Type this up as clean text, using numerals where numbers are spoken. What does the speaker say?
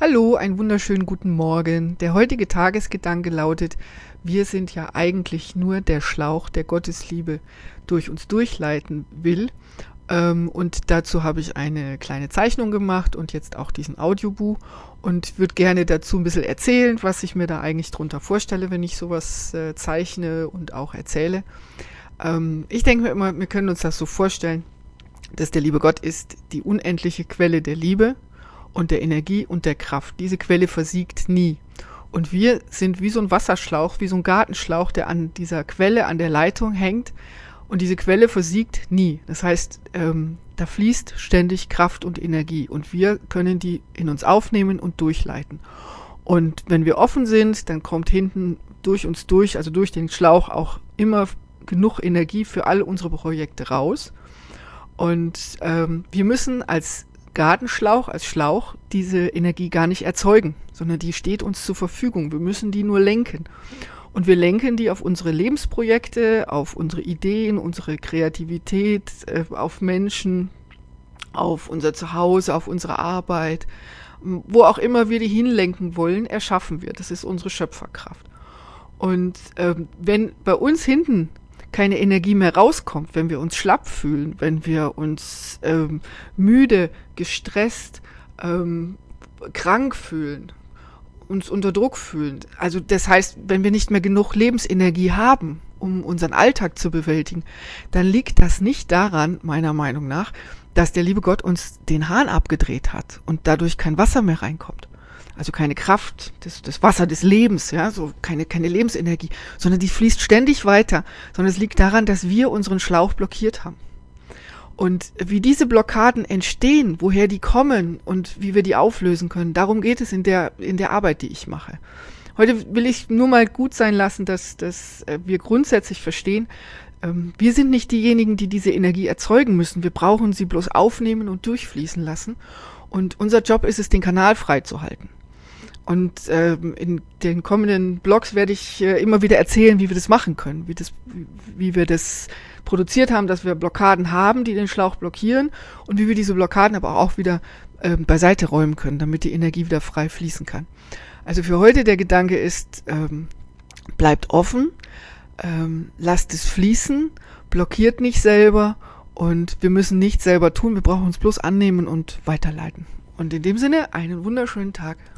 Hallo, einen wunderschönen guten Morgen. Der heutige Tagesgedanke lautet: Wir sind ja eigentlich nur der Schlauch, der Gottes Liebe durch uns durchleiten will. Und dazu habe ich eine kleine Zeichnung gemacht und jetzt auch diesen Audiobuch und würde gerne dazu ein bisschen erzählen, was ich mir da eigentlich drunter vorstelle, wenn ich sowas zeichne und auch erzähle. Ich denke mir immer, wir können uns das so vorstellen, dass der liebe Gott ist die unendliche Quelle der Liebe und der Energie und der Kraft. Diese Quelle versiegt nie. Und wir sind wie so ein Wasserschlauch, wie so ein Gartenschlauch, der an dieser Quelle, an der Leitung hängt. Und diese Quelle versiegt nie. Das heißt, da fließt ständig Kraft und Energie. Und wir können die in uns aufnehmen und durchleiten. Und wenn wir offen sind, dann kommt hinten durch uns durch, also durch den Schlauch, auch immer genug Energie für alle unsere Projekte raus. Und wir müssen als Gartenschlauch, als Schlauch, diese Energie gar nicht erzeugen, sondern die steht uns zur Verfügung. Wir müssen die nur lenken. Und wir lenken die auf unsere Lebensprojekte, auf unsere Ideen, unsere Kreativität, auf Menschen, auf unser Zuhause, auf unsere Arbeit. Wo auch immer wir die hinlenken wollen, erschaffen wir. Das ist unsere Schöpferkraft. Und wenn bei uns hinten keine Energie mehr rauskommt, wenn wir uns schlapp fühlen, wenn wir uns müde, gestresst, krank fühlen, uns unter Druck fühlen. Also das heißt, wenn wir nicht mehr genug Lebensenergie haben, um unseren Alltag zu bewältigen, dann liegt das nicht daran, meiner Meinung nach, dass der liebe Gott uns den Hahn abgedreht hat und dadurch kein Wasser mehr reinkommt. Also keine Kraft, das Wasser des Lebens, ja, so keine Lebensenergie, sondern die fließt ständig weiter, sondern es liegt daran, dass wir unseren Schlauch blockiert haben. Und wie diese Blockaden entstehen, woher die kommen und wie wir die auflösen können, darum geht es in der Arbeit, die ich mache. Heute will ich nur mal gut sein lassen, dass wir grundsätzlich verstehen, wir sind nicht diejenigen, die diese Energie erzeugen müssen. Wir brauchen sie bloß aufnehmen und durchfließen lassen. Und unser Job ist es, den Kanal freizuhalten. Und in den kommenden Blogs werde ich immer wieder erzählen, wie wir das machen können, wie wir das produziert haben, dass wir Blockaden haben, die den Schlauch blockieren und wie wir diese Blockaden aber auch wieder beiseite räumen können, damit die Energie wieder frei fließen kann. Also für heute der Gedanke ist, bleibt offen, lasst es fließen, blockiert nicht selber und wir müssen nichts selber tun, wir brauchen uns bloß annehmen und weiterleiten. Und in dem Sinne, einen wunderschönen Tag.